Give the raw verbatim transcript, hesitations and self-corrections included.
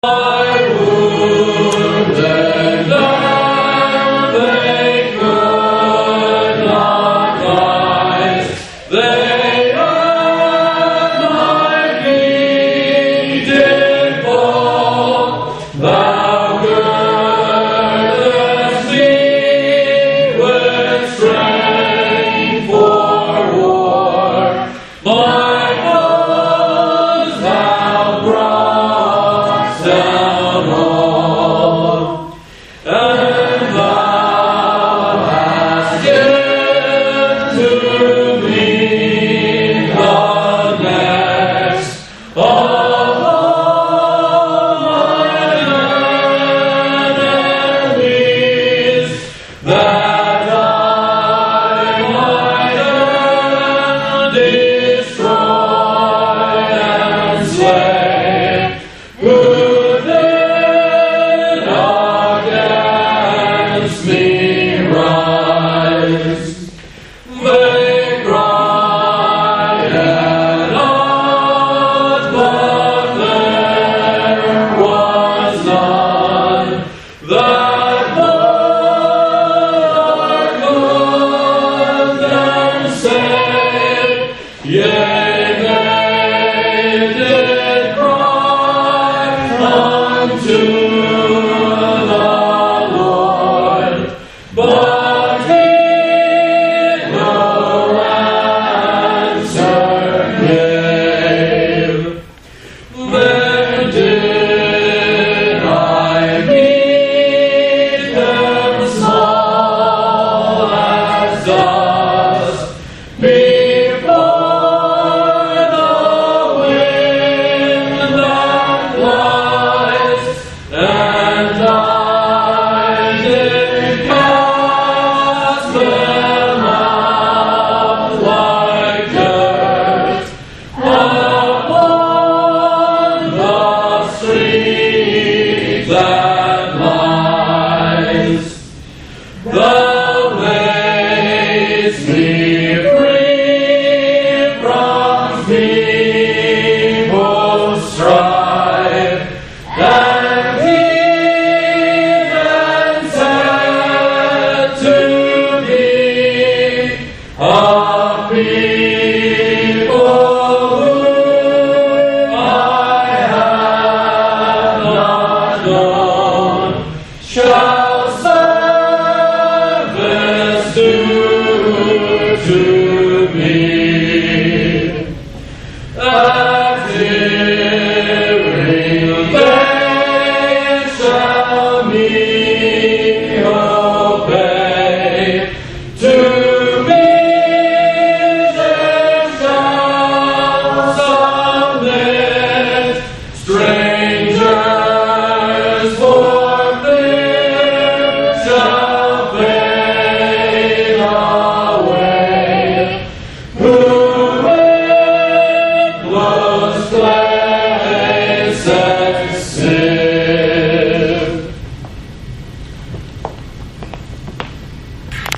I would and now they could not rise. They at my feet did fall. Thou girdest me with strength for war. My foes thou brought down all, and thou hast given to me the next of all mine enemies, that I might destroy and slay. Who did against me rise? They cried at us, but there was none that would them save. Yea, they did cry unto